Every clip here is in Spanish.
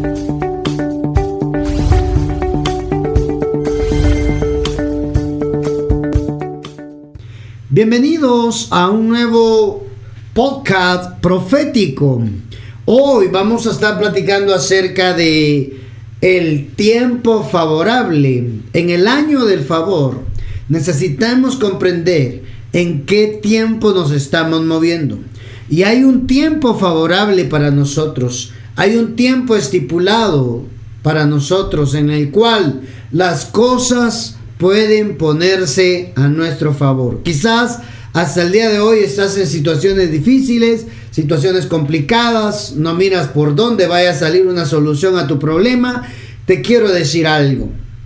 Bienvenidos a un nuevo podcast profético. Hoy vamos a estar platicando acerca de el tiempo favorable. En el año del favor necesitamos comprender en qué tiempo nos estamos moviendo. Y hay un tiempo favorable para nosotros. Hay un tiempo estipulado para nosotros en el cual las cosas pueden ponerse a nuestro favor. Quizás hasta el día de hoy estás en situaciones difíciles, situaciones complicadas, no miras por dónde vaya a salir una solución a tu problema. Te quiero decir algo.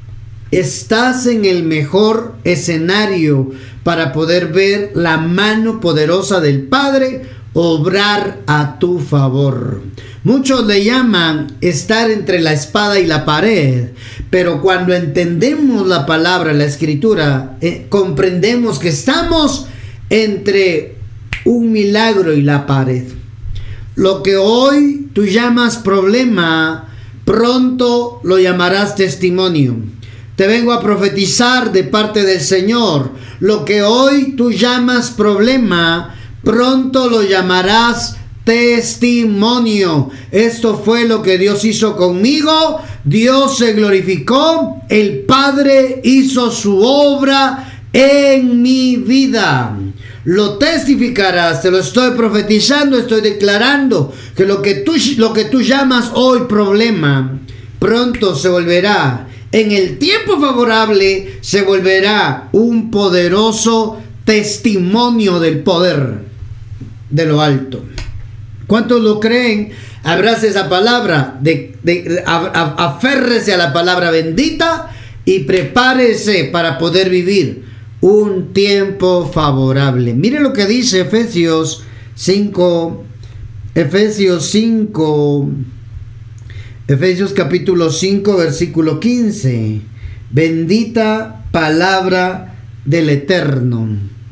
Estás en el mejor escenario para poder ver la mano poderosa del Padre obrar a tu favor. Muchos le llaman estar entre la espada y la pared, pero cuando entendemos la palabra, la escritura, comprendemos que estamos entre un milagro y la pared. Lo que hoy tú llamas problema, pronto lo llamarás testimonio. Te vengo a profetizar de parte del Señor. Lo que hoy tú llamas problema, pronto lo llamarás testimonio. Esto fue lo que Dios hizo conmigo. Dios se glorificó. El Padre hizo su obra en mi vida. Lo testificarás. Te lo estoy profetizando. Estoy declarando que lo que tú llamas hoy problema, pronto se volverá, en el tiempo favorable, se volverá un poderoso testimonio del poder de lo alto. ¿Cuántos lo creen? Abrace esa palabra, aférrese a la palabra bendita y prepárese para poder vivir un tiempo favorable. Mire lo que dice Efesios capítulo 5, versículo 15. Bendita palabra del Eterno.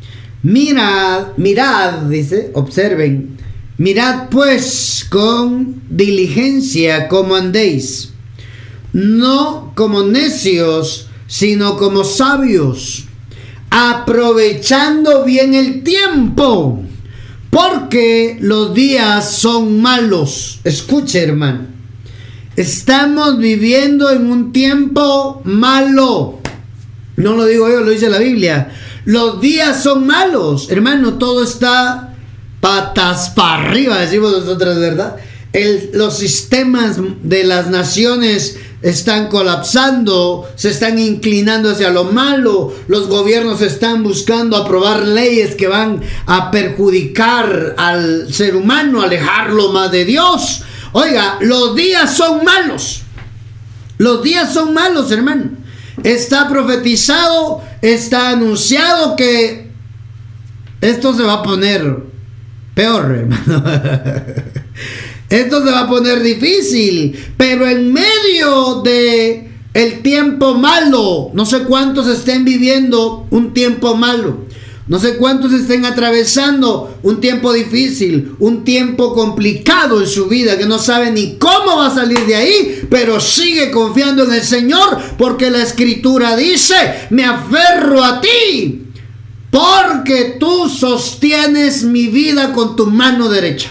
Mirad, dice, observen. Mirad pues con diligencia cómo andéis, no como necios, sino como sabios, aprovechando bien el tiempo, porque los días son malos. Escuche, hermano, estamos viviendo en un tiempo malo. No lo digo yo, lo dice la Biblia. Los días son malos, hermano. Todo está patas para arriba, decimos nosotros, ¿verdad? Los sistemas de las naciones están colapsando, se están inclinando hacia lo malo. Los gobiernos están buscando aprobar leyes que van a perjudicar al ser humano, alejarlo más de Dios. Oiga, los días son malos. Los días son malos, hermano. Está profetizado, está anunciado que esto se va a poner peor, hermano. Esto se va a poner difícil, pero en medio de el tiempo malo, no sé cuántos estén viviendo un tiempo malo, no sé cuántos estén atravesando un tiempo difícil, un tiempo complicado en su vida, que no sabe ni cómo va a salir de ahí, pero sigue confiando en el Señor, porque la Escritura dice: me aferro a ti, porque tú sostienes mi vida con tu mano derecha.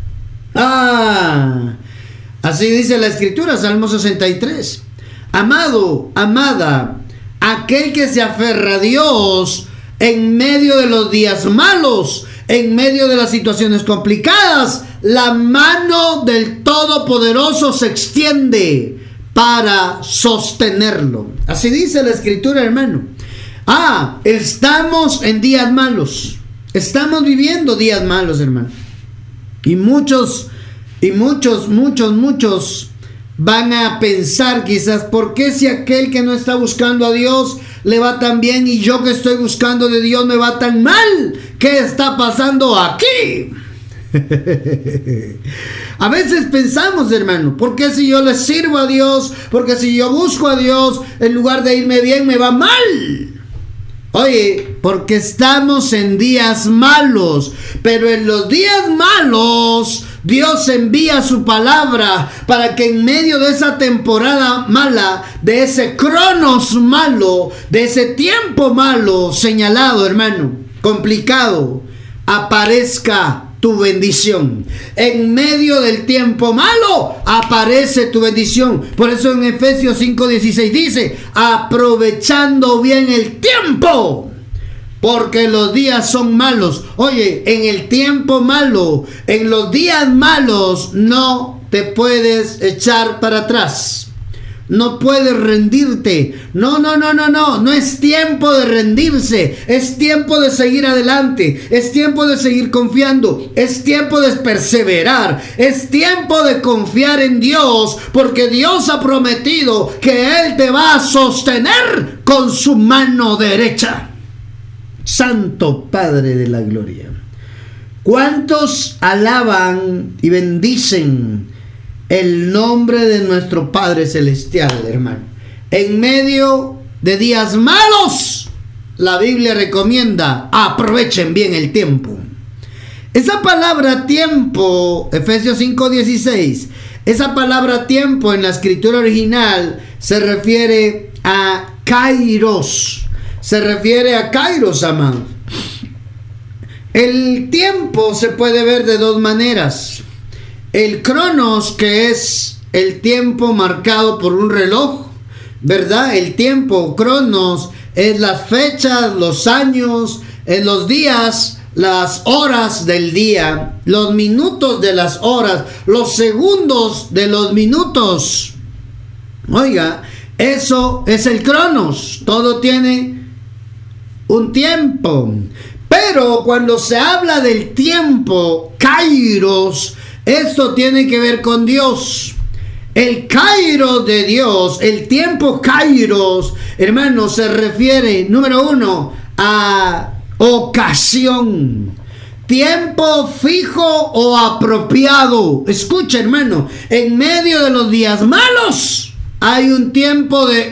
Así dice la Escritura, Salmo 63. Amado, amada, aquel que se aferra a Dios en medio de los días malos, en medio de las situaciones complicadas, la mano del Todopoderoso se extiende para sostenerlo. Así dice la Escritura, hermano. Estamos en días malos. Estamos viviendo días malos, hermano. Y muchos van a pensar quizás: ¿por qué si aquel que no está buscando a Dios le va tan bien y yo que estoy buscando de Dios me va tan mal? ¿Qué está pasando aquí? A veces pensamos, hermano, ¿por qué si yo le sirvo a Dios, porque si yo busco a Dios, en lugar de irme bien, me va mal? Oye, porque estamos en días malos. Pero en los días malos, Dios envía su palabra para que en medio de esa temporada mala, de ese cronos malo, de ese tiempo malo señalado, hermano, complicado, aparezca tu bendición. En medio del tiempo malo aparece tu bendición. Por eso en Efesios 5:16 dice: aprovechando bien el tiempo, porque los días son malos. Oye, en el tiempo malo, en los días malos, no te puedes echar para atrás. No puedes rendirte. No es tiempo de rendirse. Es tiempo de seguir adelante. Es tiempo de seguir confiando. Es tiempo de perseverar. Es tiempo de confiar en Dios, porque Dios ha prometido que Él te va a sostener con su mano derecha. Santo Padre de la gloria. ¿Cuántos alaban y bendicen el nombre de nuestro Padre Celestial, hermano? En medio de días malos, la Biblia recomienda: aprovechen bien el tiempo. Esa palabra tiempo, Efesios 5:16, esa palabra tiempo en la escritura original se refiere a kairos. Se refiere a kairos, amado. El tiempo se puede ver de dos maneras. El cronos, que es el tiempo marcado por un reloj, ¿verdad? El tiempo, cronos, es las fechas, los años, los días, las horas del día, los minutos de las horas, los segundos de los minutos. Oiga, eso es el cronos. Todo tiene un tiempo. Pero cuando se habla del tiempo, kairos, esto tiene que ver con Dios. El kairos de Dios, el tiempo kairos, hermano, se refiere, número uno, a ocasión. Tiempo fijo o apropiado. Escucha, hermano, en medio de los días malos hay un tiempo de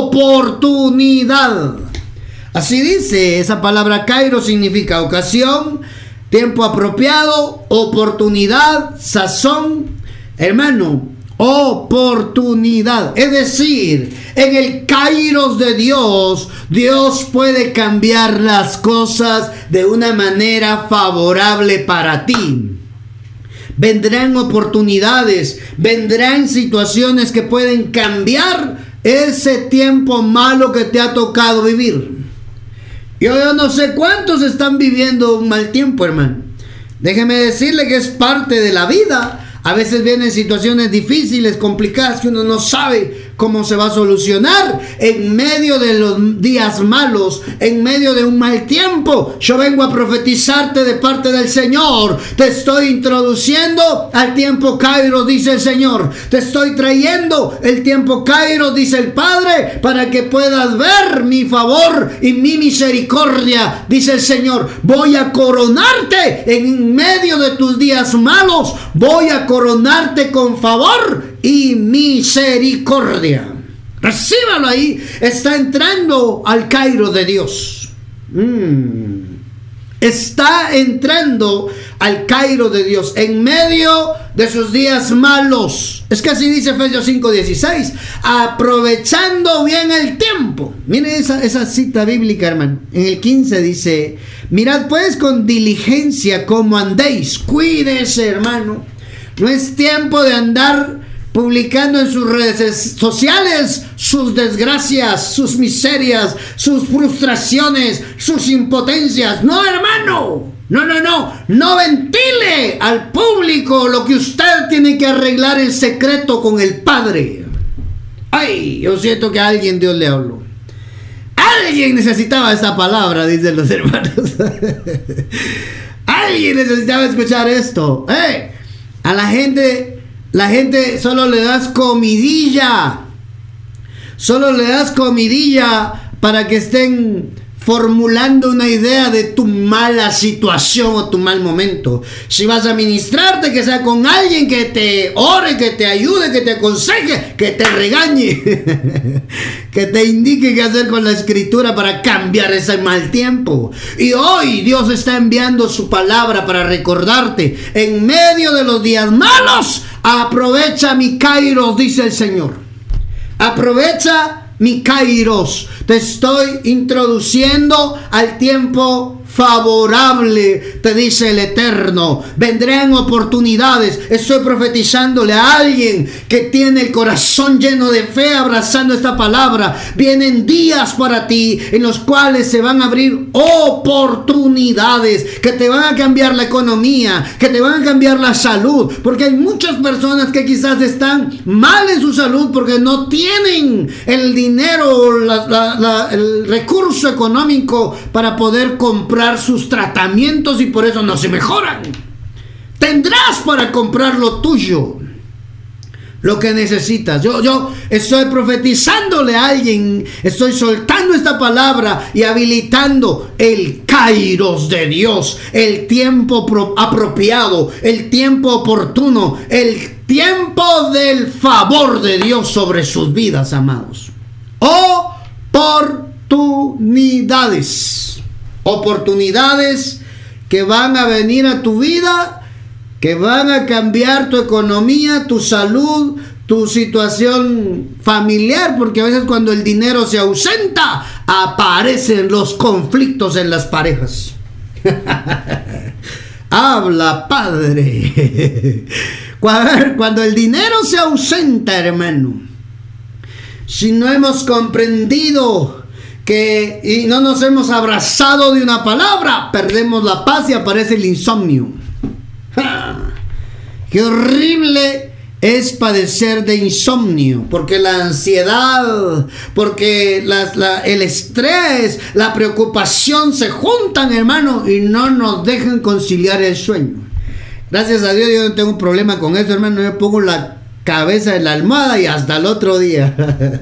oportunidad. Así dice, esa palabra kairos significa ocasión, tiempo apropiado, oportunidad, sazón. Hermano, oportunidad. Es decir, en el kairos de Dios, Dios puede cambiar las cosas de una manera favorable para ti. Vendrán oportunidades, vendrán situaciones que pueden cambiar ese tiempo malo que te ha tocado vivir. Yo no sé cuántos están viviendo un mal tiempo, hermano. Déjeme decirle que es parte de la vida. A veces vienen situaciones difíciles, complicadas, que uno no sabe cómo se va a solucionar. En medio de los días malos, en medio de un mal tiempo, yo vengo a profetizarte de parte del Señor. Te estoy introduciendo al tiempo kairos, dice el Señor. Te estoy trayendo el tiempo kairos, dice el Padre, para que puedas ver mi favor y mi misericordia, dice el Señor. Voy a coronarte en medio de tus días malos. Voy a coronarte con favor y misericordia. Recíbalo ahí. Está entrando al kairos de Dios. Está entrando al kairos de Dios en medio de sus días malos. Es que así dice Efesios 5:16. Aprovechando bien el tiempo. Mire esa cita bíblica, hermano. En el 15 dice: mirad pues con diligencia cómo andéis. Cuídese, hermano. No es tiempo de andar publicando en sus redes sociales sus desgracias, sus miserias, sus frustraciones, sus impotencias. No, hermano. No ventile al público lo que usted tiene que arreglar en secreto con el Padre. Ay, yo siento que a alguien Dios le habló. Alguien necesitaba esta palabra, dicen los hermanos. Alguien necesitaba escuchar esto. A la gente solo le das comidilla. Solo le das comidilla para que estén formulando una idea de tu mala situación o tu mal momento. Si vas a ministrarte, que sea con alguien que te ore, que te ayude, que te aconseje, que te regañe. que te indique qué hacer con la escritura para cambiar ese mal tiempo. Y hoy Dios está enviando su palabra para recordarte, en medio de los días malos, aprovecha mi kairos, dice el Señor. Aprovecha mi kairos. Te estoy introduciendo al tiempo favorable, te dice el Eterno. Vendrán oportunidades. Estoy profetizándole a alguien que tiene el corazón lleno de fe, abrazando esta palabra. Vienen días para ti en los cuales se van a abrir oportunidades que te van a cambiar la economía, que te van a cambiar la salud, porque hay muchas personas que quizás están mal en su salud porque no tienen el dinero, el recurso económico para poder comprar sus tratamientos y por eso no se mejoran. Tendrás para comprar lo tuyo, lo que necesitas. Yo estoy profetizándole a alguien, estoy soltando esta palabra y habilitando el kairos de Dios, el tiempo apropiado, el tiempo oportuno, el tiempo del favor de Dios sobre sus vidas, amados. Oportunidades que van a venir a tu vida, que van a cambiar tu economía, tu salud, tu situación familiar, porque a veces cuando el dinero se ausenta, aparecen los conflictos en las parejas. Habla, Padre. Cuando el dinero se ausenta, hermano, si no hemos comprendido y no nos hemos abrazado de una palabra, perdemos la paz y aparece el insomnio. ¡Ja! ¡Qué horrible es padecer de insomnio! Porque la ansiedad, porque el estrés, la preocupación se juntan, hermano, y no nos dejan conciliar el sueño. Gracias a Dios yo no tengo un problema con eso, hermano. Yo pongo la cabeza en la almohada y hasta el otro día.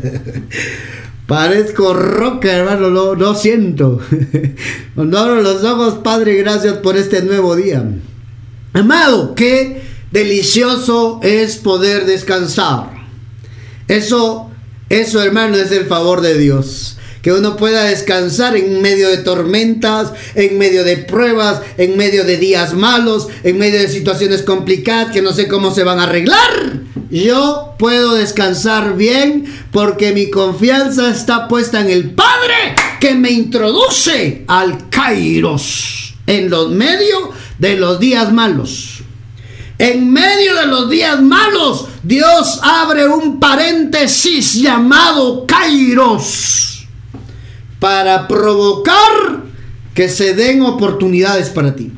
Parezco roca, hermano, lo siento. Cuando abro los ojos, Padre, gracias por este nuevo día. Amado, qué delicioso es poder descansar. Eso, hermano, es el favor de Dios. Que uno pueda descansar en medio de tormentas, en medio de pruebas, en medio de días malos, en medio de situaciones complicadas que no sé cómo se van a arreglar. Yo puedo descansar bien porque mi confianza está puesta en el Padre que me introduce al kairos en los medio de los días malos. En medio de los días malos, Dios abre un paréntesis llamado kairos para provocar que se den oportunidades para ti.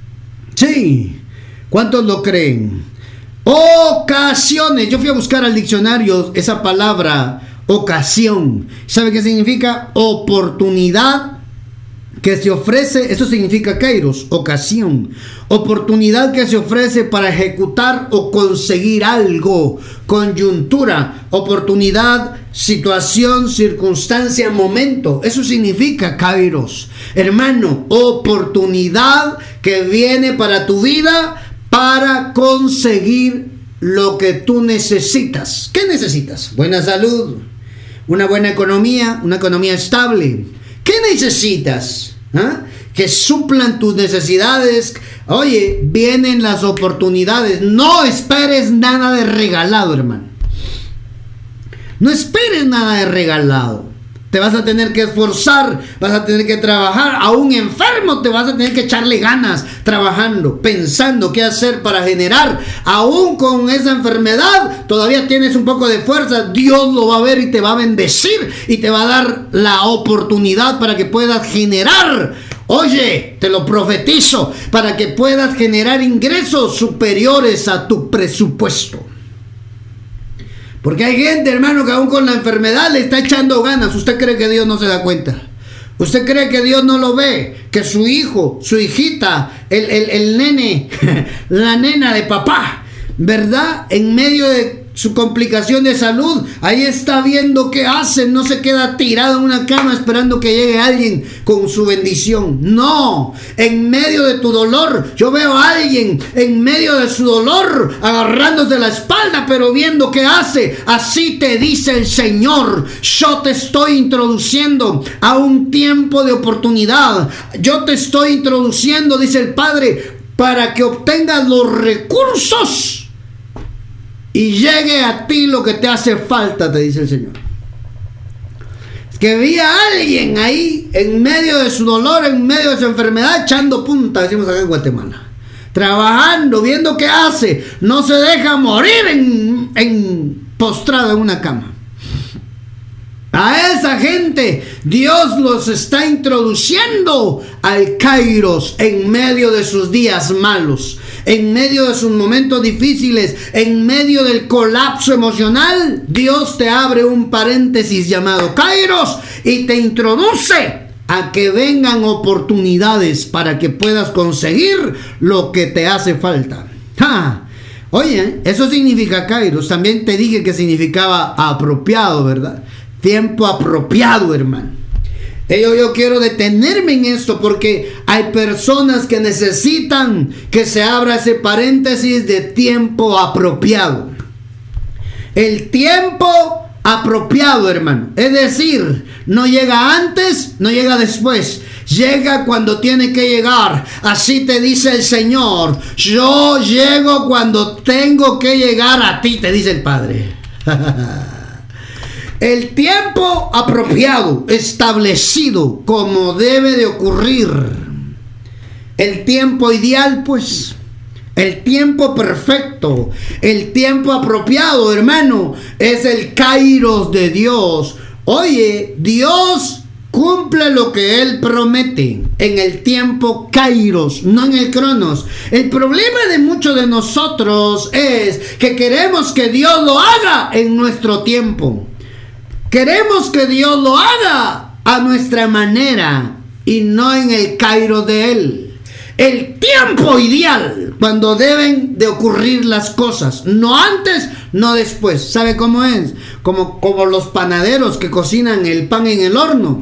Sí, ¿cuántos lo creen? Ocasiones. Yo fui a buscar al diccionario esa palabra, ocasión. ¿Sabe qué significa? Oportunidad que se ofrece, eso significa kairos, ocasión. Oportunidad que se ofrece para ejecutar o conseguir algo. Coyuntura, oportunidad, situación, circunstancia, momento. Eso significa kairos. Hermano, oportunidad que viene para tu vida para conseguir lo que tú necesitas. ¿Qué necesitas? Buena salud, una buena economía, una economía estable. ¿Qué necesitas? ¿Ah? Que suplan tus necesidades. Oye, vienen las oportunidades. No esperes nada de regalado, hermano. No esperes nada de regalado. Te vas a tener que esforzar, vas a tener que trabajar. Aún enfermo te vas a tener que echarle ganas trabajando, pensando qué hacer para generar. Aún con esa enfermedad todavía tienes un poco de fuerza. Dios lo va a ver y te va a bendecir y te va a dar la oportunidad para que puedas generar. Oye, te lo profetizo, para que puedas generar ingresos superiores a tu presupuesto. Porque hay gente, hermano, que aún con la enfermedad le está echando ganas. ¿Usted cree que Dios no se da cuenta? ¿Usted cree que Dios no lo ve? Que su hijo, su hijita, el nene, la nena de papá, ¿verdad? En medio de su complicación de salud, ahí está viendo qué hace, no se queda tirado en una cama esperando que llegue alguien con su bendición. No, en medio de tu dolor, yo veo a alguien en medio de su dolor agarrándose la espalda, pero viendo qué hace. Así te dice el Señor: yo te estoy introduciendo a un tiempo de oportunidad. Yo te estoy introduciendo, dice el Padre, para que obtengas los recursos y llegue a ti lo que te hace falta, te dice el Señor. Es que vi a alguien ahí en medio de su dolor, en medio de su enfermedad, echando punta, decimos acá en Guatemala, trabajando, viendo qué hace, no se deja morir postrado en una cama. A esa gente Dios los está introduciendo al Kairos en medio de sus días malos, en medio de sus momentos difíciles, en medio del colapso emocional. Dios te abre un paréntesis llamado Kairos y te introduce a que vengan oportunidades para que puedas conseguir lo que te hace falta. Oye, eso significa Kairos. También te dije que significaba apropiado, ¿verdad? Tiempo apropiado, hermano. Yo quiero detenerme en esto porque hay personas que necesitan que se abra ese paréntesis de tiempo apropiado. El tiempo apropiado, hermano. Es decir, no llega antes, no llega después. Llega cuando tiene que llegar. Así te dice el Señor: yo llego cuando tengo que llegar a ti, te dice el Padre. El tiempo apropiado, establecido como debe de ocurrir. El tiempo ideal, pues. El tiempo perfecto. El tiempo apropiado, hermano, es el Kairos de Dios. Oye, Dios cumple lo que Él promete en el tiempo Kairos, no en el Cronos. El problema de muchos de nosotros es que queremos que Dios lo haga en nuestro tiempo. Queremos que Dios lo haga a nuestra manera y no en el Kairos de Él. El tiempo ideal, cuando deben de ocurrir las cosas, no antes, no después. ¿Sabe cómo es? Como los panaderos que cocinan el pan en el horno.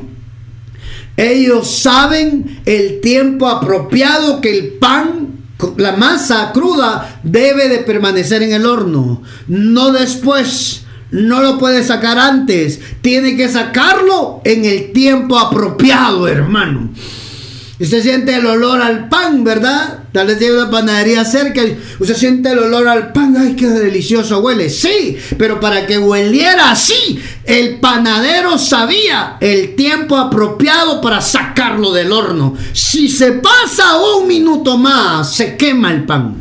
Ellos saben el tiempo apropiado que el pan, la masa cruda, debe de permanecer en el horno, no después. No lo puede sacar antes, tiene que sacarlo en el tiempo apropiado, hermano. Usted siente el olor al pan, ¿verdad? Tal vez tiene una panadería cerca y usted siente el olor al pan. ¡Ay, qué delicioso huele! Sí, pero para que hueliera así, el panadero sabía el tiempo apropiado para sacarlo del horno. Si se pasa un minuto más, se quema el pan.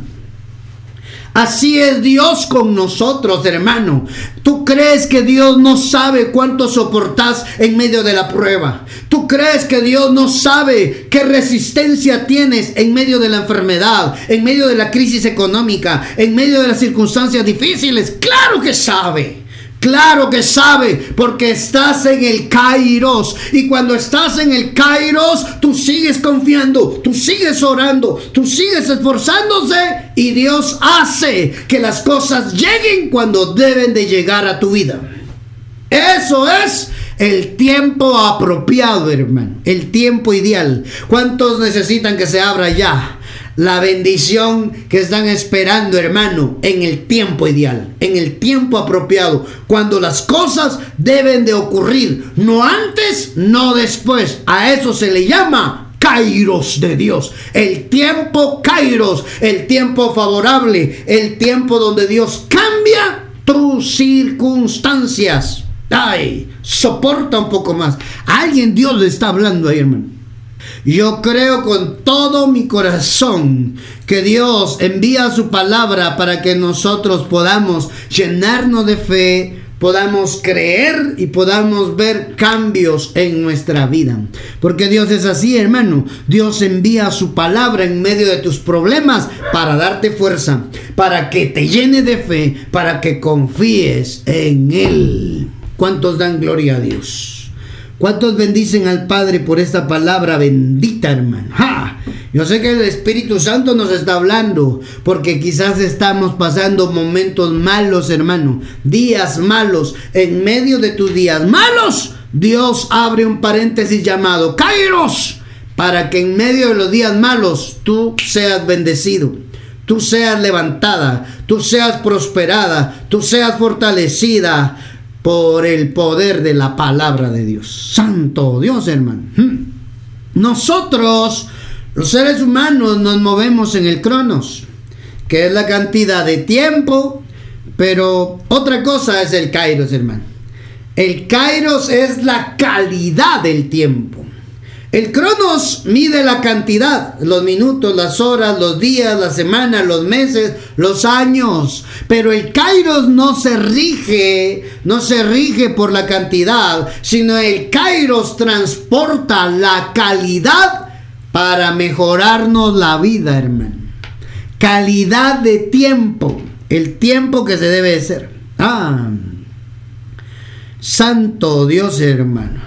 Así es Dios con nosotros, hermano. ¿Tú crees que Dios no sabe cuánto soportás en medio de la prueba? ¿Tú crees que Dios no sabe qué resistencia tienes en medio de la enfermedad, en medio de la crisis económica, en medio de las circunstancias difíciles? ¡Claro que sabe! Claro que sabe, porque estás en el Kairos. Y cuando estás en el Kairos, tú sigues confiando, tú sigues orando, tú sigues esforzándose, y Dios hace que las cosas lleguen cuando deben de llegar a tu vida. Eso es el tiempo apropiado, hermano. El tiempo ideal. ¿Cuántos necesitan que se abra ya la bendición que están esperando, hermano, en el tiempo ideal, en el tiempo apropiado, cuando las cosas deben de ocurrir, no antes, no después? A eso se le llama Kairos de Dios. El tiempo Kairos, el tiempo favorable, el tiempo donde Dios cambia tus circunstancias. Ay, soporta un poco más. A alguien Dios le está hablando ahí, hermano. Yo creo con todo mi corazón que Dios envía su palabra para que nosotros podamos llenarnos de fe, podamos creer y podamos ver cambios en nuestra vida. Porque Dios es así, hermano. Dios envía su palabra en medio de tus problemas para darte fuerza, para que te llenes de fe, para que confíes en Él. ¿Cuántos dan gloria a Dios? ¿Cuántos bendicen al Padre por esta palabra bendita, hermano? ¡Ja! Yo sé que el Espíritu Santo nos está hablando, porque quizás estamos pasando momentos malos, hermano, días malos. En medio de tus días malos, Dios abre un paréntesis llamado Kairos, para que en medio de los días malos tú seas bendecido, tú seas levantada, tú seas prosperada, tú seas fortalecida por el poder de la palabra de Dios. Santo Dios, hermano. Nosotros, los seres humanos, nos movemos en el cronos, que es la cantidad de tiempo, pero otra cosa es el kairos, hermano. El kairos es la calidad del tiempo. El cronos mide la cantidad, los minutos, las horas, los días, las semanas, los meses, los años. Pero el kairos no se rige por la cantidad, sino el kairos transporta la calidad para mejorarnos la vida, hermano. Calidad de tiempo, el tiempo que se debe ser. Santo Dios, hermano.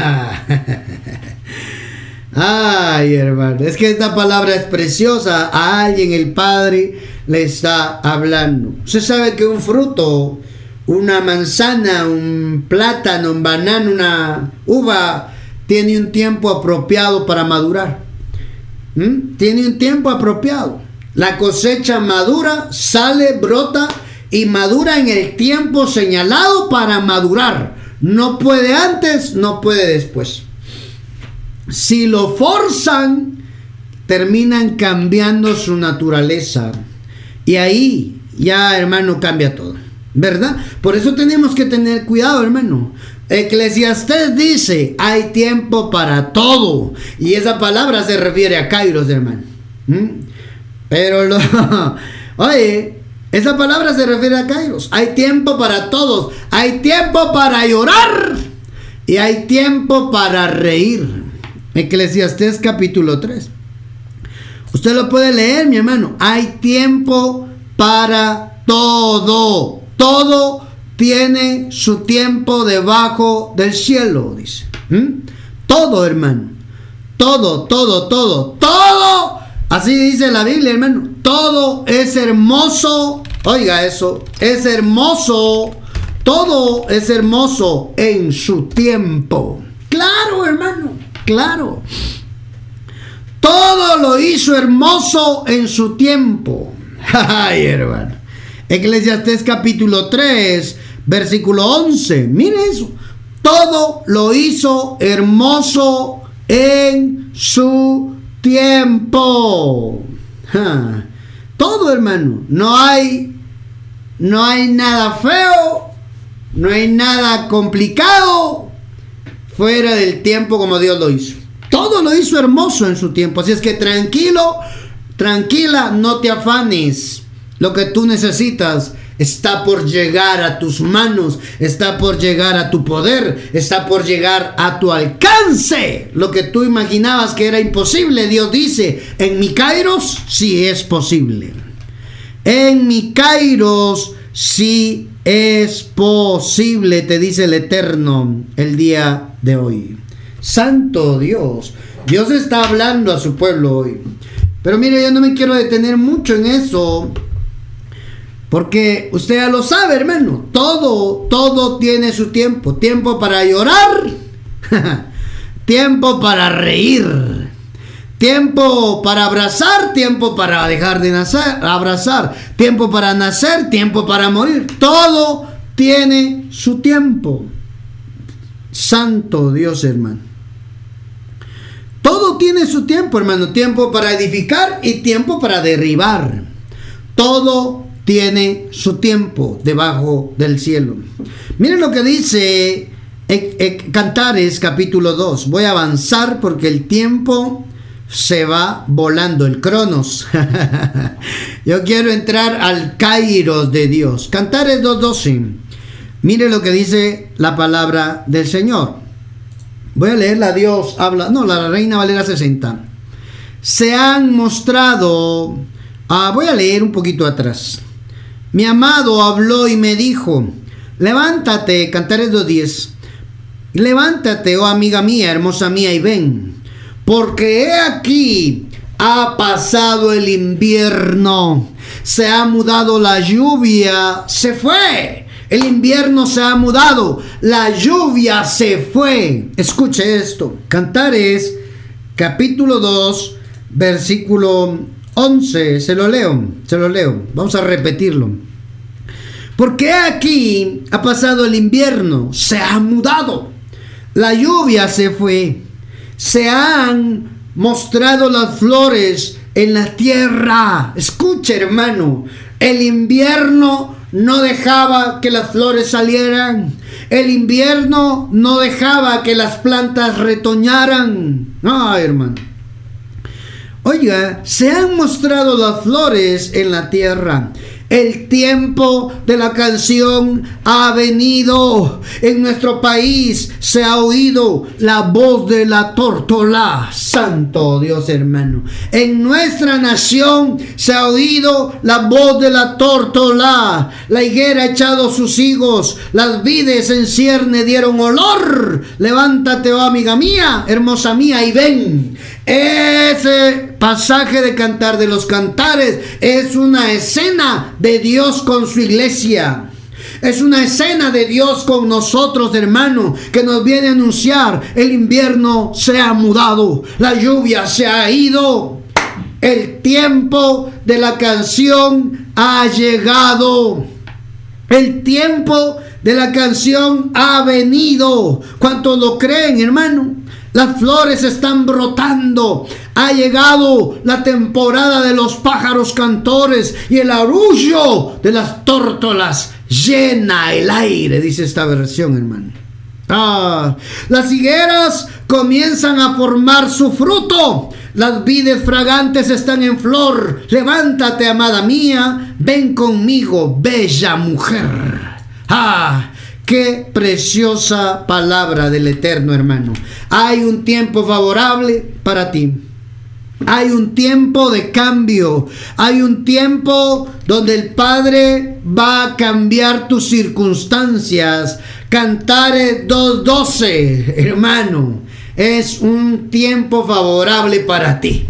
Ay, hermano, es que esta palabra es preciosa. A alguien el Padre le está hablando. Usted sabe que un fruto, una manzana, un plátano, un banano, una uva, tiene un tiempo apropiado para madurar. Tiene un tiempo apropiado. La cosecha madura, sale, brota y madura en el tiempo señalado para madurar. No puede antes, no puede después. Si lo forzan, terminan cambiando su naturaleza. Y ahí ya, hermano, cambia todo, ¿verdad? Por eso tenemos que tener cuidado, hermano. Eclesiastés dice, hay tiempo para todo. Y esa palabra se refiere a kairos, hermano. Pero oye, esa palabra se refiere a kairos. Hay tiempo para todos. Hay tiempo para llorar y hay tiempo para reír. Eclesiastés capítulo 3. Usted lo puede leer, mi hermano. Hay tiempo para todo. Todo tiene su tiempo debajo del cielo, dice. Todo, hermano. Todo. Así dice la Biblia, hermano. Todo es hermoso. Oiga eso. Es hermoso. Todo es hermoso en su tiempo. Claro, hermano. Claro. Todo lo hizo hermoso en su tiempo. Ay, hermano. Eclesiastés capítulo 3, versículo 11. Mire eso. Todo lo hizo hermoso en su tiempo. Todo, hermano. No hay nada feo. No hay nada complicado fuera del tiempo como Dios lo hizo. Todo lo hizo hermoso en su tiempo. Así es que tranquilo, tranquila, no te afanes. Lo que tú necesitas está por llegar a tus manos, está por llegar a tu poder, está por llegar a tu alcance. Lo que tú imaginabas que era imposible, Dios dice, en mi kairos sí es posible. En mi kairos sí es posible, te dice el Eterno el día de hoy. Santo Dios. Dios está hablando a su pueblo hoy. Pero mire, yo no me quiero detener mucho en eso, porque usted ya lo sabe, hermano. Todo tiene su tiempo. Tiempo para llorar. Tiempo para reír. Tiempo para abrazar. Tiempo para dejar de abrazar. Tiempo para nacer. Tiempo para morir. Todo tiene su tiempo. Santo Dios, hermano. Todo tiene su tiempo, hermano. Tiempo para edificar y tiempo para derribar. Todo tiene su tiempo debajo del cielo. Miren lo que dice Cantares capítulo 2. Voy a avanzar porque el tiempo se va volando, el cronos. Yo quiero entrar al kairos de Dios. Cantares 2:12. Mire lo que dice la palabra del Señor. Voy a leerla. Dios habla. No, la Reina Valera 60. Se han mostrado. Voy a leer un poquito atrás. Mi amado habló y me dijo: levántate, Cantares 2:10. Levántate, oh amiga mía, hermosa mía, y ven. Porque he aquí, Ha pasado el invierno, se ha mudado la lluvia, se fue. El invierno se ha mudado, la lluvia se fue. Escuche esto, Cantares, capítulo 2, versículo 11, se lo leo, vamos a repetirlo. Porque aquí ha pasado el invierno, se ha mudado, la lluvia se fue, se han mostrado las flores en la tierra. Escuche, hermano, el invierno no dejaba que las flores salieran, el invierno no dejaba que las plantas retoñaran. Ay, hermano. Oiga, se han mostrado las flores en la tierra. El tiempo de la canción ha venido. En nuestro país se ha oído la voz de la tórtola. Santo Dios, hermano. En nuestra nación se ha oído la voz de la tórtola. La higuera ha echado sus higos. Las vides en cierne dieron olor. Levántate, oh amiga mía, hermosa mía, y ven. Ese pasaje de Cantar de los Cantares es una escena de Dios con su iglesia. Es una escena de Dios con nosotros, hermano, que nos viene a anunciar: el invierno se ha mudado, la lluvia se ha ido, el tiempo de la canción ha llegado, el tiempo de la canción ha venido. ¿Cuántos lo creen, hermano? Las flores están brotando. Ha llegado la temporada de los pájaros cantores y el arrullo de las tórtolas llena el aire, dice esta versión, hermano. Las higueras comienzan a formar su fruto. Las vides fragantes están en flor. Levántate, amada mía, ven conmigo, bella mujer. Qué preciosa palabra del Eterno, hermano. Hay un tiempo favorable para ti. Hay un tiempo de cambio. Hay un tiempo donde el Padre va a cambiar tus circunstancias. Cantares 2:12, hermano. Es un tiempo favorable para ti.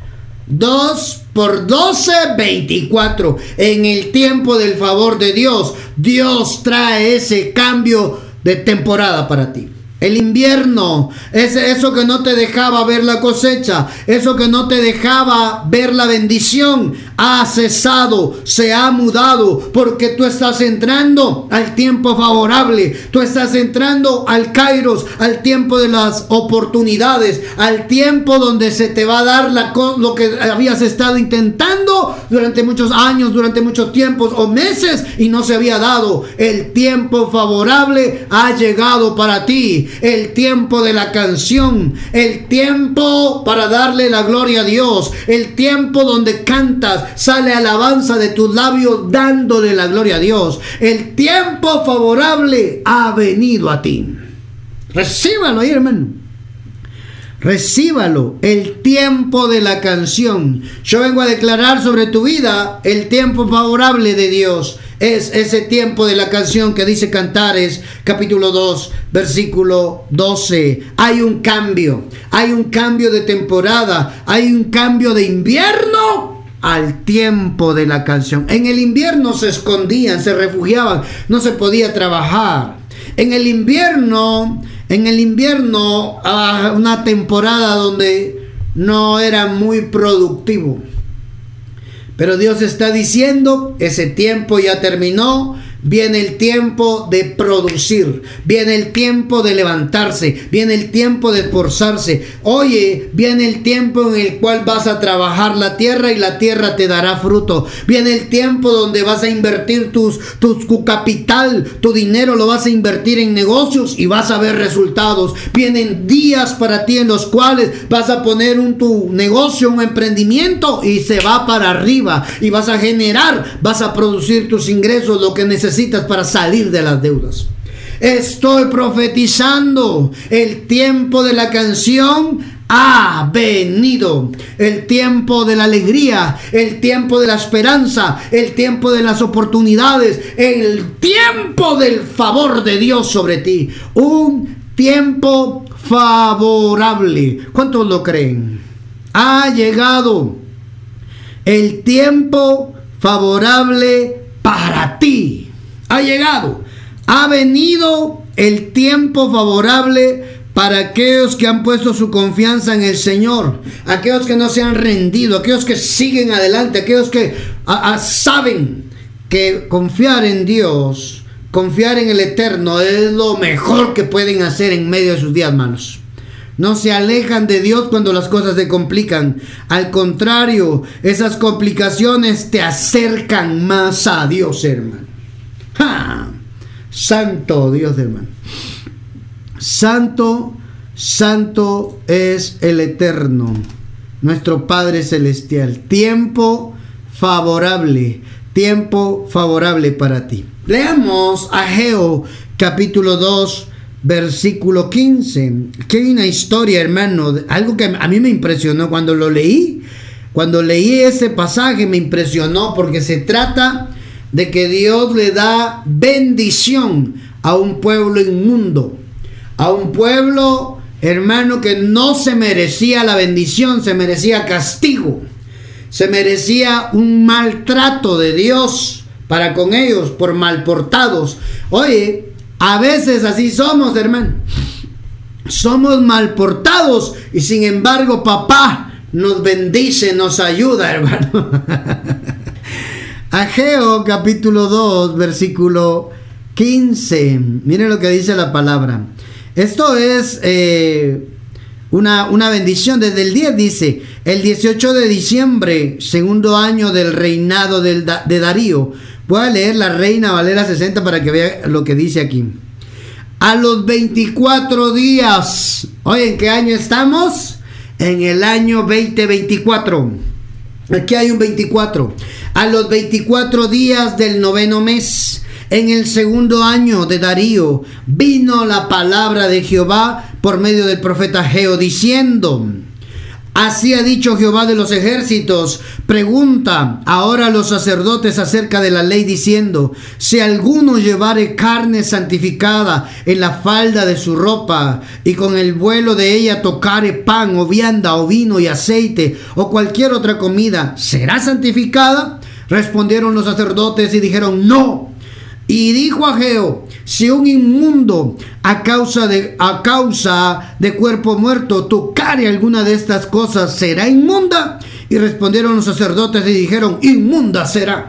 2 por 12, 24. En el tiempo del favor de Dios, Dios trae ese cambio de temporada para ti. El invierno, eso que no te dejaba ver la cosecha, eso que no te dejaba ver la bendición, ha cesado, se ha mudado, porque tú estás entrando al tiempo favorable, tú estás entrando al Kairos, al tiempo de las oportunidades, al tiempo donde se te va a dar lo que habías estado intentando durante muchos años, durante muchos tiempos o meses y no se había dado. El tiempo favorable ha llegado para ti. El tiempo de la canción, el tiempo para darle la gloria a Dios, el tiempo donde cantas, sale alabanza de tus labios dándole la gloria a Dios. El tiempo favorable ha venido a ti. Recíbalo ahí, hermano. Recíbalo, el tiempo de la canción. Yo vengo a declarar sobre tu vida el tiempo favorable de Dios. Es ese tiempo de la canción que dice Cantares, capítulo 2, versículo 12. Hay un cambio de temporada, hay un cambio de invierno al tiempo de la canción. En el invierno se escondían, se refugiaban, no se podía trabajar. En el invierno, una temporada donde no era muy productivo. Pero Dios está diciendo, ese tiempo ya terminó. Viene el tiempo de producir, viene el tiempo de levantarse, viene el tiempo de esforzarse. Oye, viene el tiempo en el cual vas a trabajar la tierra y la tierra te dará fruto. Viene el tiempo donde vas a invertir tu capital, tu dinero lo vas a invertir en negocios y vas a ver resultados. Vienen días para ti en los cuales vas a poner tu negocio, un emprendimiento y se va para arriba y vas a generar, vas a producir tus ingresos, lo que necesitas para salir de las deudas. Estoy profetizando, el tiempo de la canción ha venido, el tiempo de la alegría, el tiempo de la esperanza, el tiempo de las oportunidades, el tiempo del favor de Dios sobre ti, un tiempo favorable. ¿Cuántos lo creen? ha llegado el tiempo favorable para ti. Ha llegado, ha venido el tiempo favorable para aquellos que han puesto su confianza en el Señor, aquellos que no se han rendido, aquellos que siguen adelante, aquellos que saben que confiar en Dios, confiar en el Eterno es lo mejor que pueden hacer en medio de sus días malos. No se alejan de Dios cuando las cosas se complican. Al contrario, esas complicaciones te acercan más a Dios, hermano. ¡Ja! Santo Dios, hermano. Santo, santo es el Eterno, nuestro Padre Celestial. Tiempo favorable para ti. Leamos Ageo capítulo 2, versículo 15. Aquí hay una historia, hermano, algo que a mí me impresionó cuando lo leí. Cuando leí ese pasaje me impresionó porque se trata de que Dios le da bendición a un pueblo inmundo, a un pueblo, hermano, que no se merecía la bendición, se merecía castigo, se merecía un maltrato de Dios para con ellos por mal portados. Oye, a veces así somos, hermano. Somos mal portados y sin embargo papá nos bendice, nos ayuda, hermano. Ageo capítulo 2, versículo 15. Miren lo que dice la palabra. Esto es una bendición. Desde el 10 dice: el 18 de diciembre, segundo año del reinado de Darío. Voy a leer la Reina Valera 60 para que vea lo que dice aquí. A los 24 días. Oye, ¿en qué año estamos? En el año 2024. Aquí hay un 24. A los 24 días del noveno mes, en el segundo año de Darío, vino la palabra de Jehová por medio del profeta Ageo, diciendo: así ha dicho Jehová de los ejércitos, pregunta ahora a los sacerdotes acerca de la ley, diciendo: si alguno llevare carne santificada en la falda de su ropa, y con el vuelo de ella tocare pan, o vianda, o vino y aceite, o cualquier otra comida, ¿será santificada? Respondieron los sacerdotes y dijeron: no. Y dijo Ageo: si un inmundo a causa de cuerpo muerto tocare alguna de estas cosas, ¿será inmunda? Y respondieron los sacerdotes y dijeron: inmunda será.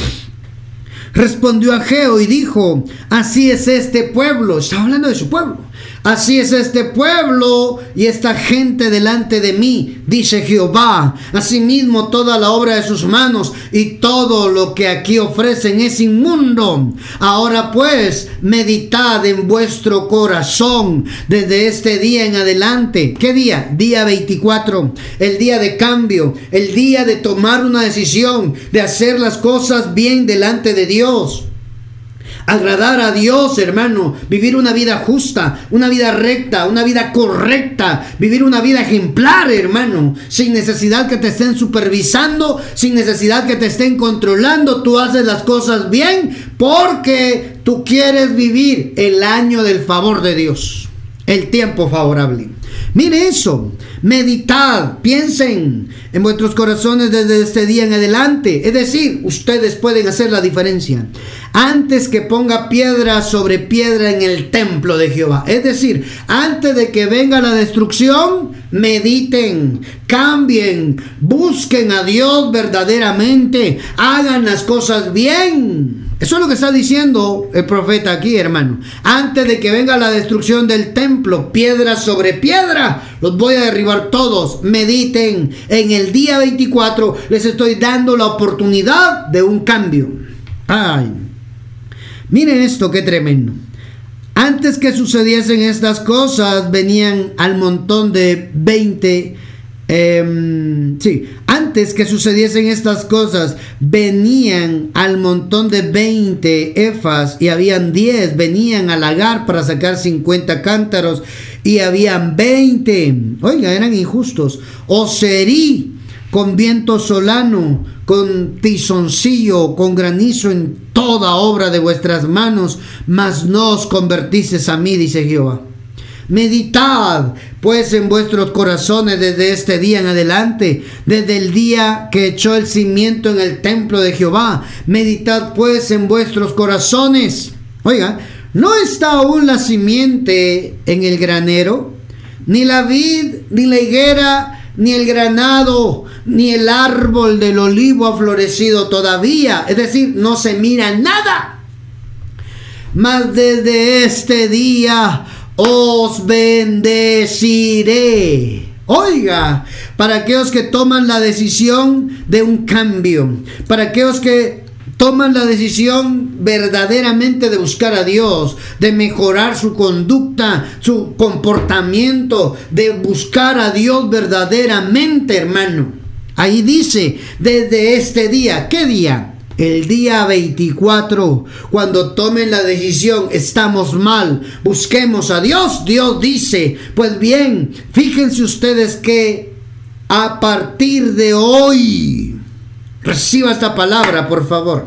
Respondió Ageo y dijo: así es este pueblo. Está hablando de su pueblo. Así es este pueblo y esta gente delante de mí, dice Jehová. Asimismo toda la obra de sus manos y todo lo que aquí ofrecen es inmundo. Ahora pues, meditad en vuestro corazón desde este día en adelante. ¿Qué día? Día 24. El día de cambio, el día de tomar una decisión, de hacer las cosas bien delante de Dios. Agradar a Dios, hermano, vivir una vida justa, una vida recta, una vida correcta, vivir una vida ejemplar, hermano, sin necesidad que te estén supervisando, sin necesidad que te estén controlando. Tú haces las cosas bien porque tú quieres vivir el año del favor de Dios, el tiempo favorable. Mire eso, meditad, piensen en vuestros corazones desde este día en adelante. Es decir, ustedes pueden hacer la diferencia antes que ponga piedra sobre piedra en el templo de Jehová. Es decir, antes de que venga la destrucción, mediten, cambien, busquen a Dios verdaderamente, hagan las cosas bien. Eso es lo que está diciendo el profeta aquí, hermano. Antes de que venga la destrucción del templo, piedra sobre piedra, los voy a derribar todos. Mediten. En el día 24 les estoy dando la oportunidad de un cambio. Ay, miren esto, qué tremendo. Antes que sucediesen estas cosas, venían al montón de 20. Antes que sucediesen estas cosas, venían al montón de 20 efas y habían 10. Venían al lagar para sacar 50 cántaros y habían 20. Oiga, eran injustos. Oserí con viento solano, con tizoncillo, con granizo en toda obra de vuestras manos, mas no os convertisteis a mí, dice Jehová. Meditad pues en vuestros corazones desde este día en adelante, desde el día que echó el cimiento en el templo de Jehová. Meditad pues en vuestros corazones. Oiga, ¿no está aún la simiente en el granero? Ni la vid, ni la higuera, ni el granado, ni el árbol del olivo ha florecido todavía. Es decir, no se mira nada. Mas desde este día os bendeciré. Oiga, para aquellos que toman la decisión de un cambio, para aquellos que toman la decisión verdaderamente de buscar a Dios, de mejorar su conducta, su comportamiento, de buscar a Dios verdaderamente, hermano. Ahí dice, desde este día. ¿Qué día? El día 24, cuando tomen la decisión, estamos mal, busquemos a Dios. Dios dice, pues bien, fíjense ustedes que a partir de hoy, reciba esta palabra, por favor.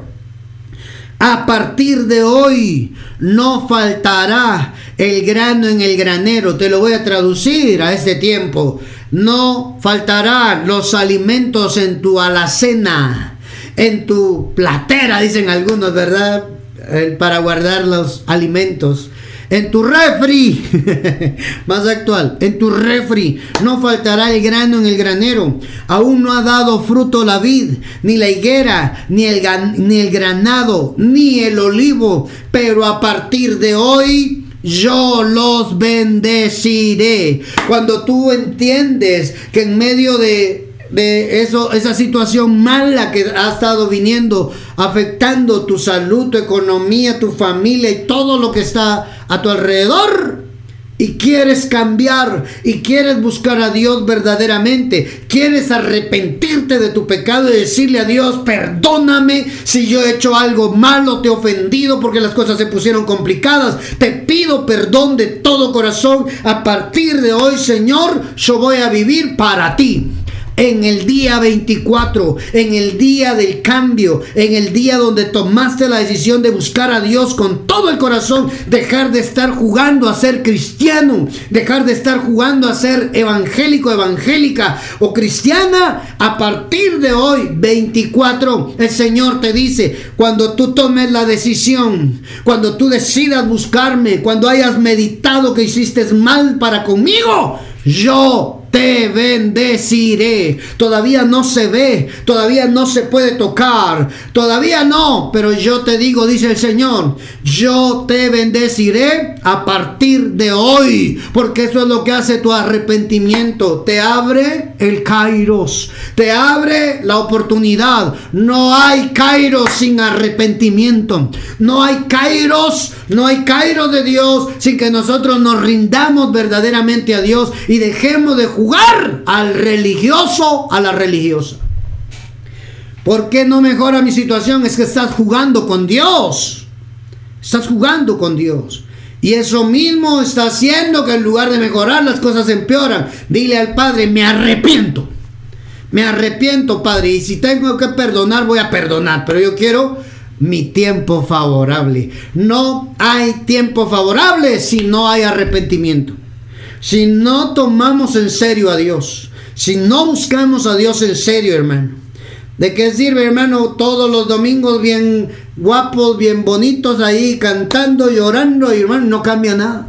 A partir de hoy no faltará el grano en el granero. Te lo voy a traducir a este tiempo. No faltarán los alimentos en tu alacena, en tu platera, dicen algunos, ¿verdad? Para guardar los alimentos. En tu refri, más actual, en tu refri no faltará el grano en el granero. Aún no ha dado fruto la vid, ni la higuera, ni el granado, ni el olivo. Pero a partir de hoy yo los bendeciré. Cuando tú entiendes que en medio de eso, esa situación mala que ha estado viniendo, afectando tu salud, tu economía, tu familia y todo lo que está a tu alrededor, y quieres cambiar y quieres buscar a Dios verdaderamente, quieres arrepentirte de tu pecado y decirle a Dios, perdóname si yo he hecho algo malo, te he ofendido porque las cosas se pusieron complicadas, te pido perdón de todo corazón. A partir de hoy, Señor, yo voy a vivir para ti. En el día 24, en el día del cambio, en el día donde tomaste la decisión de buscar a Dios con todo el corazón, dejar de estar jugando a ser cristiano, dejar de estar jugando a ser evangélico, evangélica o cristiana. A partir de hoy, 24, el Señor te dice, cuando tú tomes la decisión, cuando tú decidas buscarme, cuando hayas meditado que hiciste mal para conmigo, yo te bendeciré. Todavía no se ve, todavía no se puede tocar, todavía no, pero yo te digo, dice el Señor, yo te bendeciré a partir de hoy, porque eso es lo que hace tu arrepentimiento. Te abre el kairos, te abre la oportunidad. No hay kairos sin arrepentimiento, no hay kairos de Dios sin que nosotros nos rindamos verdaderamente a Dios y dejemos de jugar al religioso, a la religiosa. ¿Por qué no mejora mi situación? Es que estás jugando con Dios. Estás jugando con Dios. Y eso mismo está haciendo que en lugar de mejorar las cosas empeoran. Dile al Padre, me arrepiento. Me arrepiento, Padre. Y si tengo que perdonar, voy a perdonar. Pero yo quiero mi tiempo favorable. No hay tiempo favorable si no hay arrepentimiento. Si no tomamos en serio a Dios, si no buscamos a Dios en serio, hermano. ¿De qué sirve, hermano, todos los domingos bien guapos, bien bonitos ahí cantando, llorando, y hermano, no cambia nada?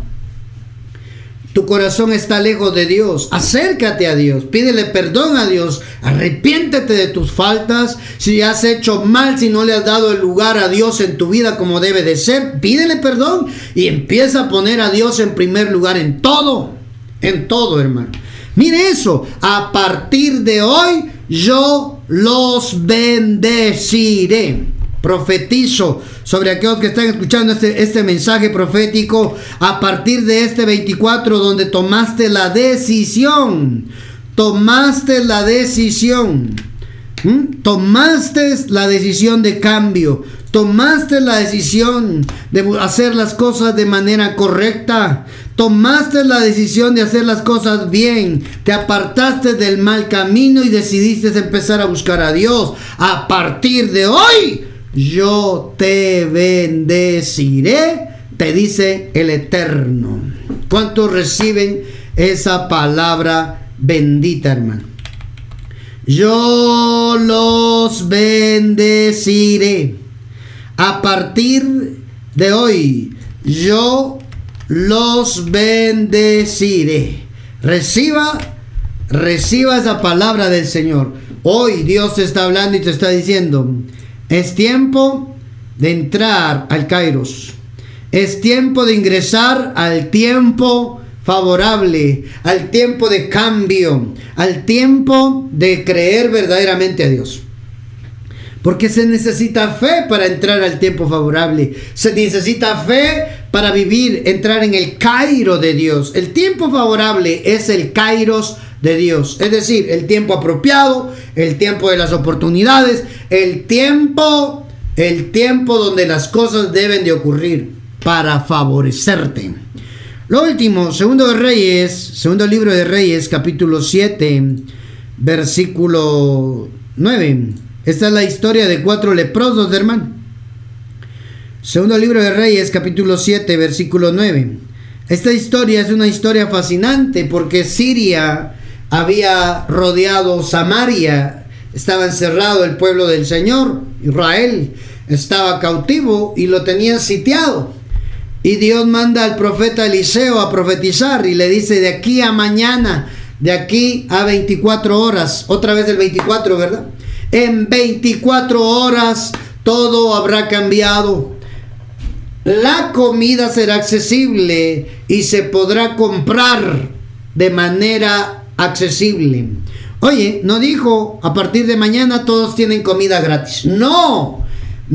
Tu corazón está lejos de Dios. Acércate a Dios, pídele perdón a Dios, arrepiéntete de tus faltas. Si has hecho mal, si no le has dado el lugar a Dios en tu vida como debe de ser, pídele perdón y empieza a poner a Dios en primer lugar en todo, hermano. Mire eso, a partir de hoy yo los bendeciré. Profetizo sobre aquellos que están escuchando este mensaje profético a partir de este 24, donde tomaste la decisión. Tomaste la decisión de cambio. Tomaste la decisión de hacer las cosas de manera correcta. Tomaste la decisión de hacer las cosas bien. Te apartaste del mal camino y decidiste empezar a buscar a Dios. A partir de hoy, yo te bendeciré, te dice el Eterno. ¿Cuántos reciben esa palabra bendita, hermano? Yo los bendeciré. A partir de hoy, yo los bendeciré. Reciba esa palabra del Señor. Hoy Dios te está hablando y te está diciendo: es tiempo de entrar al Kairos. Es tiempo de ingresar al tiempo favorable, al tiempo de cambio, al tiempo de creer verdaderamente a Dios. Porque se necesita fe para entrar al tiempo favorable. Se necesita fe para entrar en el Kairos de Dios. El tiempo favorable es el Kairos de Dios. Es decir, el tiempo apropiado, el tiempo de las oportunidades, el tiempo donde las cosas deben de ocurrir para favorecerte. Lo último, segundo libro de Reyes, capítulo 7, versículo 9. Esta es la historia de 4 leprosos, hermano. Segundo libro de Reyes, capítulo 7, versículo 9. Esta historia es una historia fascinante porque Siria había rodeado Samaria. Estaba encerrado el pueblo del Señor. Israel estaba cautivo y lo tenían sitiado. Y Dios manda al profeta Eliseo a profetizar y le dice: de aquí a mañana, de aquí a 24 horas, otra vez el 24, ¿verdad? En 24 horas todo habrá cambiado. La comida será accesible y se podrá comprar de manera accesible. Oye, no dijo a partir de mañana todos tienen comida gratis. No.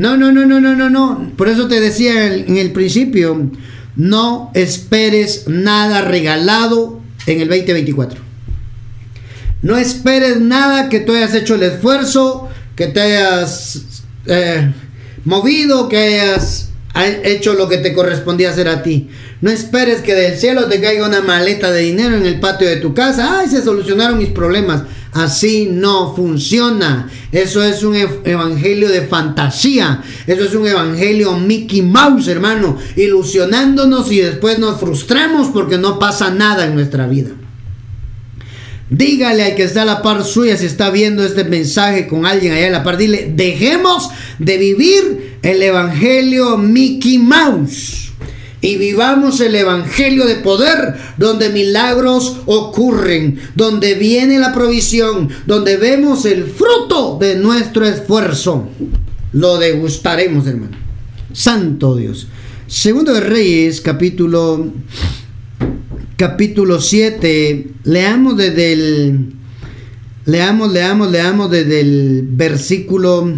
Por eso te decía en el principio, no esperes nada regalado en el 2024. No esperes nada que tú hayas hecho el esfuerzo, que te hayas movido, que hayas hecho lo que te correspondía hacer a ti. No esperes que del cielo te caiga una maleta de dinero en el patio de tu casa. ¡Ay, se solucionaron mis problemas! Así no funciona. Eso es un evangelio de fantasía. Eso es un evangelio Mickey Mouse, hermano, ilusionándonos y después nos frustramos porque no pasa nada en nuestra vida. Dígale al que está a la par suya, si está viendo este mensaje con alguien allá a la par, dile: dejemos de vivir el evangelio Mickey Mouse y vivamos el evangelio de poder, donde milagros ocurren, donde viene la provisión, donde vemos el fruto de nuestro esfuerzo. Lo degustaremos, hermano. Santo Dios. Segundo de Reyes, capítulo 7, leamos desde el versículo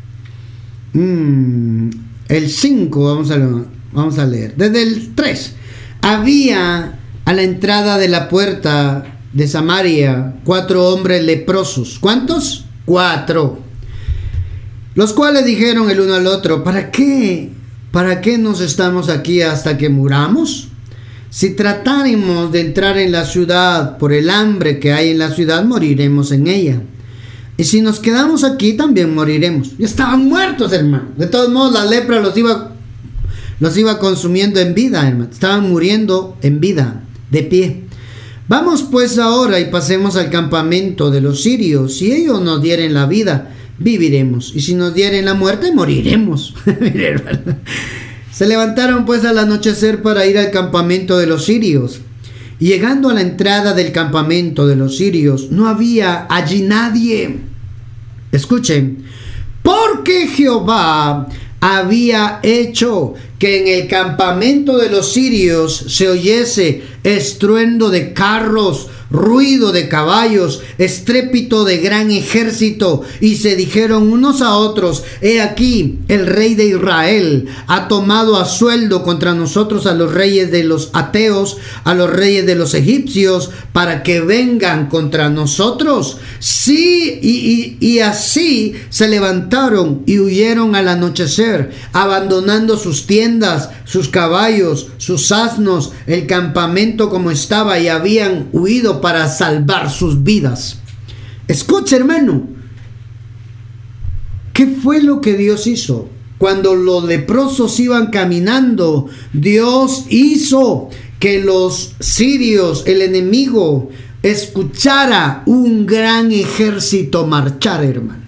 el 5, vamos a leer, desde el 3. Había a la entrada de la puerta de Samaria 4 hombres leprosos. ¿Cuántos? 4. Los cuales dijeron el uno al otro: ¿Para qué nos estamos aquí hasta que muramos? Si tratáramos de entrar en la ciudad por el hambre que hay en la ciudad, moriremos en ella. Y si nos quedamos aquí, también moriremos. Ya estaban muertos, hermano. De todos modos, la lepra los iba consumiendo en vida, hermano. Estaban muriendo en vida, de pie. Vamos pues ahora y pasemos al campamento de los sirios. Si ellos nos dieren la vida, viviremos. Y si nos dieren la muerte, moriremos. Mire, hermano. Se levantaron pues al anochecer para ir al campamento de los sirios. Y llegando a la entrada del campamento de los sirios, no había allí nadie. Escuchen, porque Jehová había hecho que en el campamento de los sirios se oyese estruendo de carros, ruido de caballos, estrépito de gran ejército, y se dijeron unos a otros: he aquí, el rey de Israel ha tomado a sueldo contra nosotros a los reyes de los ateos, a los reyes de los egipcios, para que vengan contra nosotros. Sí, y así se levantaron y huyeron al anochecer, abandonando sus tiendas, sus caballos, sus asnos, el campamento como estaba, y habían huido para salvar sus vidas. Escucha, hermano, ¿qué fue lo que Dios hizo? cuando los leprosos iban caminando, Dios hizo que los sirios, el enemigo, escuchara un gran ejército marchar, hermano.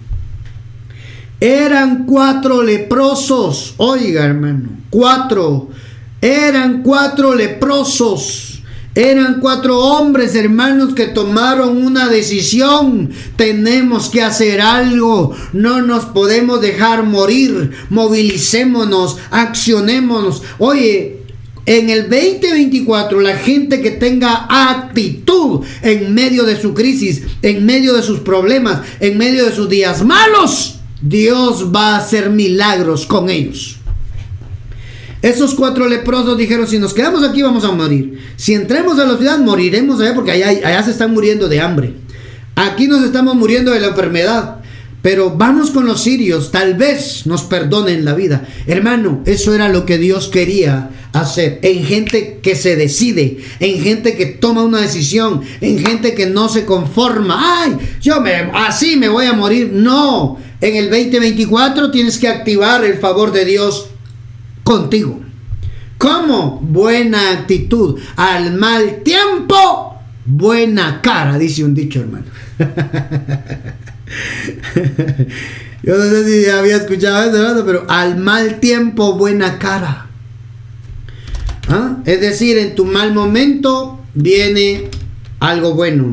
Eran 4 leprosos, oiga, hermano, 4. Eran 4 leprosos. Eran 4 hombres, hermanos, que tomaron una decisión. Tenemos que hacer algo. No nos podemos dejar morir. Movilicémonos, accionémonos. Oye, en el 2024, la gente que tenga actitud en medio de su crisis, en medio de sus problemas, en medio de sus días malos, Dios va a hacer milagros con ellos. Esos 4 leprosos dijeron: si nos quedamos aquí vamos a morir. Si entremos a la ciudad moriremos allá, porque allá se están muriendo de hambre. Aquí nos estamos muriendo de la enfermedad. Pero vamos con los sirios, tal vez nos perdonen la vida. Hermano, eso era lo que Dios quería hacer. En gente que se decide, en gente que toma una decisión, en gente que no se conforma. Ay, así me voy a morir. No, en el 2024 tienes que activar el favor de Dios contigo. ¿Cómo? Buena actitud. Al mal tiempo, buena cara, dice un dicho, hermano. Yo no sé si había escuchado eso, hermano, pero al mal tiempo, buena cara. ¿Ah? Es decir, en tu mal momento viene algo bueno.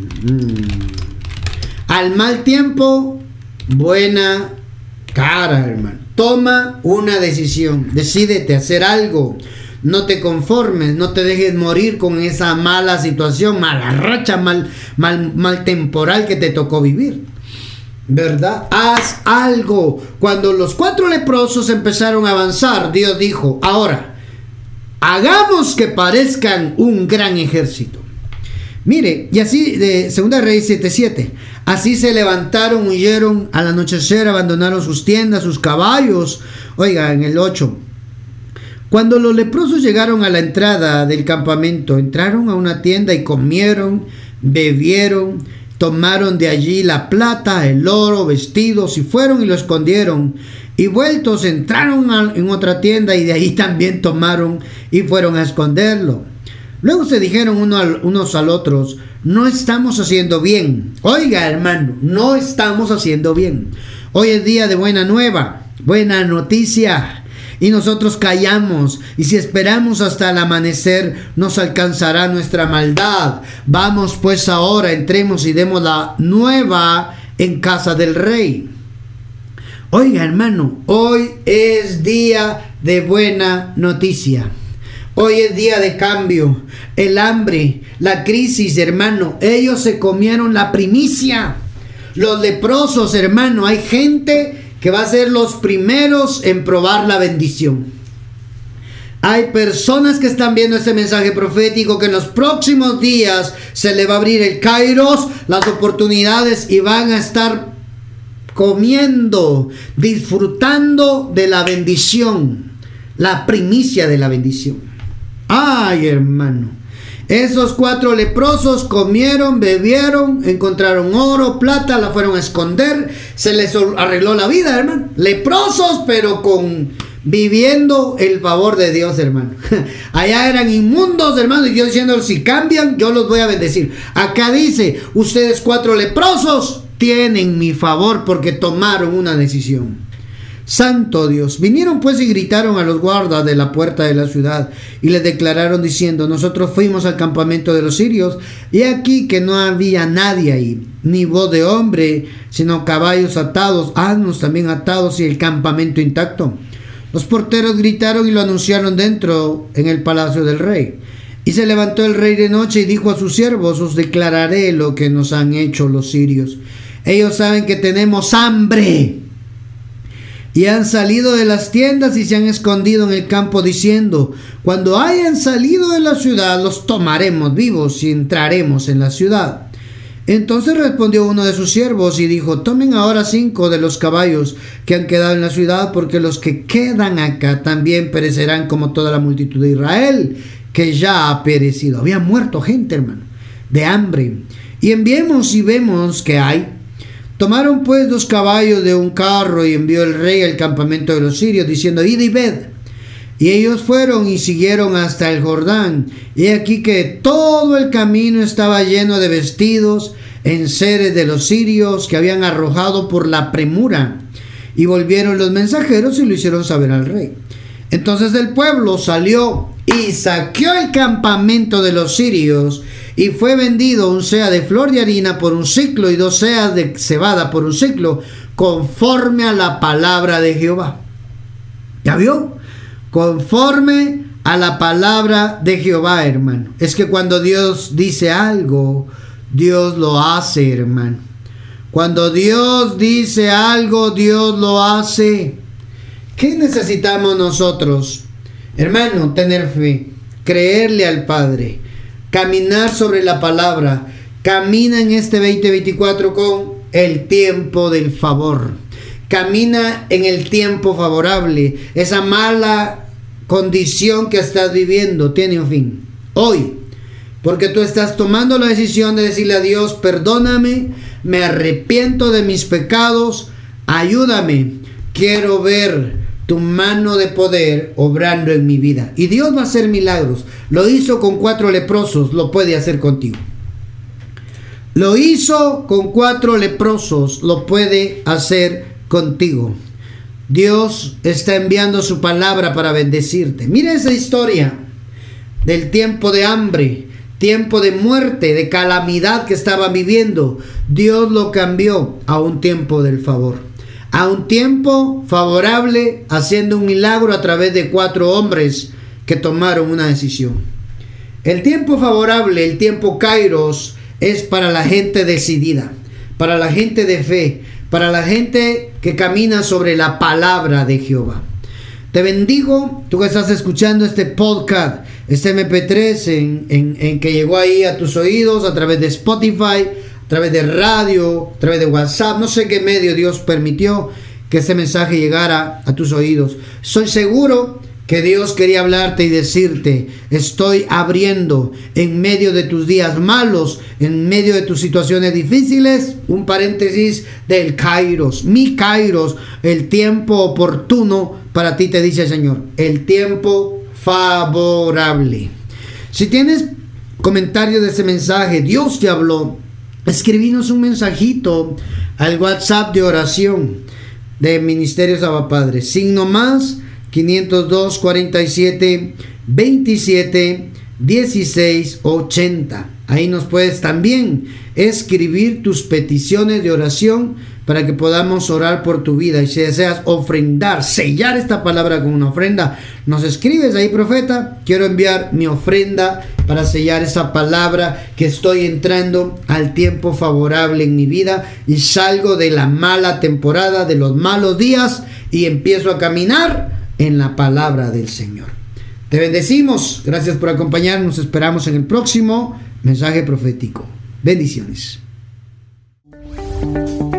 Al mal tiempo, buena cara, hermano. Toma una decisión, decídete a hacer algo. No te conformes, no te dejes morir con esa mala situación, mala racha, mal temporal que te tocó vivir, ¿verdad? Haz algo. Cuando los 4 leprosos empezaron a avanzar, Dios dijo: ahora, hagamos que parezcan un gran ejército. Mire, y así de 2 Reyes 7:7. Así se levantaron, huyeron al anochecer, abandonaron sus tiendas, sus caballos. Oiga, en el 8. Cuando los leprosos llegaron a la entrada del campamento, entraron a una tienda y comieron, bebieron, tomaron de allí la plata, el oro, vestidos, y fueron y lo escondieron. Y vueltos entraron en otra tienda y de ahí también tomaron y fueron a esconderlo. Luego se dijeron unos al otros: no estamos haciendo bien. Oiga, hermano, no estamos haciendo bien. Hoy es día de buena nueva, buena noticia. Y nosotros callamos, y si esperamos hasta el amanecer, nos alcanzará nuestra maldad. Vamos pues ahora, entremos y demos la nueva en casa del rey. Oiga, hermano, hoy es día de buena noticia. Hoy es día de cambio. El hambre, la crisis, hermano, ellos se comieron la primicia. Los leprosos, hermano, hay gente que va a ser los primeros en probar la bendición. Hay personas que están viendo este mensaje profético que en los próximos días se le va a abrir el kairos, las oportunidades, y van a estar comiendo, disfrutando de la bendición, la primicia de la bendición. Ay, hermano, esos 4 leprosos comieron, bebieron, encontraron oro, plata, la fueron a esconder, se les arregló la vida, hermano. Leprosos, pero viviendo el favor de Dios, hermano. Allá eran inmundos, hermano, y Dios diciendo: si cambian, yo los voy a bendecir. Acá dice: ustedes 4 leprosos tienen mi favor porque tomaron una decisión. Santo Dios. Vinieron pues y gritaron a los guardas de la puerta de la ciudad y les declararon diciendo: nosotros fuimos al campamento de los sirios y aquí que no había nadie ahí, ni voz de hombre, sino caballos atados, asnos también atados y el campamento intacto. Los porteros gritaron y lo anunciaron dentro en el palacio del rey. Y se levantó el rey de noche y dijo a sus siervos: os declararé lo que nos han hecho los sirios. Ellos saben que tenemos hambre. Y han salido de las tiendas y se han escondido en el campo diciendo: cuando hayan salido de la ciudad los tomaremos vivos y entraremos en la ciudad. Entonces respondió uno de sus siervos y dijo: tomen ahora 5 de los caballos que han quedado en la ciudad, porque los que quedan acá también perecerán como toda la multitud de Israel, que ya ha perecido. Había muerto gente, hermano, de hambre. Y enviemos y vemos que hay. Tomaron pues 2 caballos de un carro y envió el rey al campamento de los sirios, diciendo: id y ved. Y ellos fueron y siguieron hasta el Jordán. Y aquí que todo el camino estaba lleno de vestidos enseres de los sirios que habían arrojado por la premura. Y volvieron los mensajeros y lo hicieron saber al rey. Entonces el pueblo salió y saqueó el campamento de los sirios, y fue vendido 1 seah de flor de harina por 1 siclo y 2 seahs de cebada por 1 siclo, conforme a la palabra de Jehová. ¿Ya vio? Conforme a la palabra de Jehová, hermano. Es que cuando Dios dice algo, Dios lo hace, hermano. Cuando Dios dice algo, Dios lo hace. ¿Qué necesitamos nosotros? Hermano, tener fe, creerle al Padre, caminar sobre la palabra. Camina en este 2024 con el tiempo del favor. Camina en el tiempo favorable. Esa mala condición que estás viviendo tiene un fin. Hoy. Porque tú estás tomando la decisión de decirle a Dios: perdóname, me arrepiento de mis pecados, ayúdame, quiero ver tu mano de poder obrando en mi vida. Y Dios va a hacer milagros. Lo hizo con 4 leprosos, lo puede hacer contigo. Lo hizo con 4 leprosos, lo puede hacer contigo. Dios está enviando su palabra para bendecirte. Mira esa historia del tiempo de hambre, tiempo de muerte, de calamidad que estaba viviendo. Dios lo cambió a un tiempo del favor, a un tiempo favorable, haciendo un milagro a través de 4 hombres que tomaron una decisión. El tiempo favorable, el tiempo Kairos, es para la gente decidida, para la gente de fe, para la gente que camina sobre la palabra de Jehová. Te bendigo, tú que estás escuchando este podcast, este MP3 en que llegó ahí a tus oídos a través de Spotify, a través de radio, a través de WhatsApp. No sé qué medio Dios permitió que ese mensaje llegara a tus oídos. Soy seguro que Dios quería hablarte y decirte: estoy abriendo en medio de tus días malos, en medio de tus situaciones difíciles, un paréntesis del Kairos, mi Kairos, el tiempo oportuno para ti, te dice el Señor, el tiempo favorable. Si tienes comentario de ese mensaje, Dios te habló, escribinos un mensajito al WhatsApp de oración de Ministerios Abba Padre, signo más 502 47 27 16 80. Ahí nos puedes también escribir tus peticiones de oración para que podamos orar por tu vida. Y si deseas ofrendar, sellar esta palabra con una ofrenda, nos escribes ahí: profeta, quiero enviar mi ofrenda para sellar esa palabra, que estoy entrando al tiempo favorable en mi vida y salgo de la mala temporada, de los malos días, y empiezo a caminar en la palabra del Señor. Te bendecimos, gracias por acompañarnos, esperamos en el próximo mensaje profético. Bendiciones.